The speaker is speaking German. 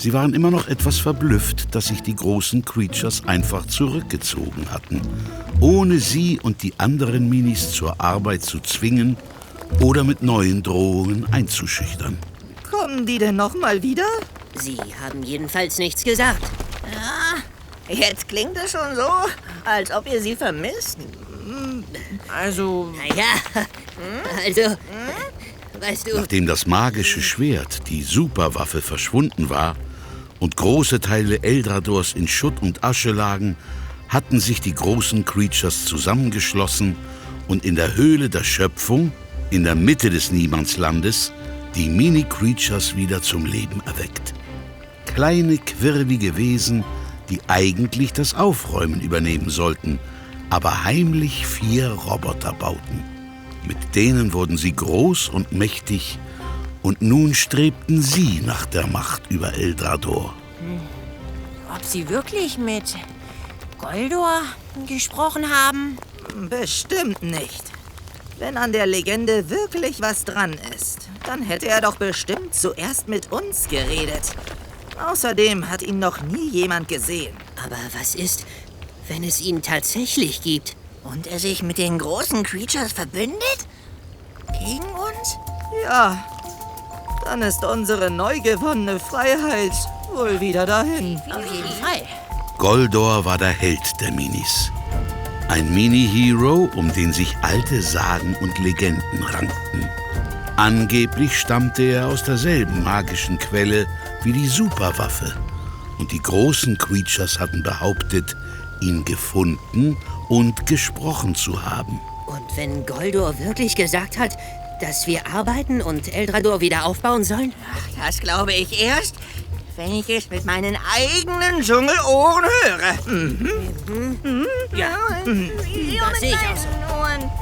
Sie waren immer noch etwas verblüfft, dass sich die großen Creatures einfach zurückgezogen hatten, ohne sie und die anderen Minis zur Arbeit zu zwingen oder mit neuen Drohungen einzuschüchtern. Kommen die denn noch mal wieder? Sie haben jedenfalls nichts gesagt. Ja, jetzt klingt es schon so, als ob ihr sie vermisst. Also, Weißt du, Nachdem das magische Schwert, die Superwaffe, verschwunden war und große Teile Eldradors in Schutt und Asche lagen, hatten sich die großen Creatures zusammengeschlossen und in der Höhle der Schöpfung, in der Mitte des Niemandslandes, die Mini-Creatures wieder zum Leben erweckt. Kleine, quirlige Wesen, die eigentlich das Aufräumen übernehmen sollten, aber heimlich 4 Roboter bauten. Mit denen wurden sie groß und mächtig und nun strebten sie nach der Macht über Eldrador. ob sie wirklich mit Goldor gesprochen haben? Bestimmt nicht. Wenn an der Legende wirklich was dran ist, dann hätte er doch bestimmt zuerst mit uns geredet. Außerdem hat ihn noch nie jemand gesehen. aber was ist, wenn es ihn tatsächlich gibt? Und er sich mit den großen Creatures verbündet? Gegen uns? Ja, dann ist unsere neu gewonnene Freiheit wohl wieder dahin. Auf jeden Fall. Goldor war der Held der Minis. Ein Mini-Hero, um den sich alte Sagen und Legenden rankten. Angeblich stammte er aus derselben magischen Quelle wie die Superwaffe. Und die großen Creatures hatten behauptet, ihn gefunden und gesprochen zu haben. Und wenn Goldor wirklich gesagt hat, dass wir arbeiten und Eldrador wieder aufbauen sollen? Das glaube ich erst, wenn ich es mit meinen eigenen Dschungelohren höre. Ja, das sehe ich auch so.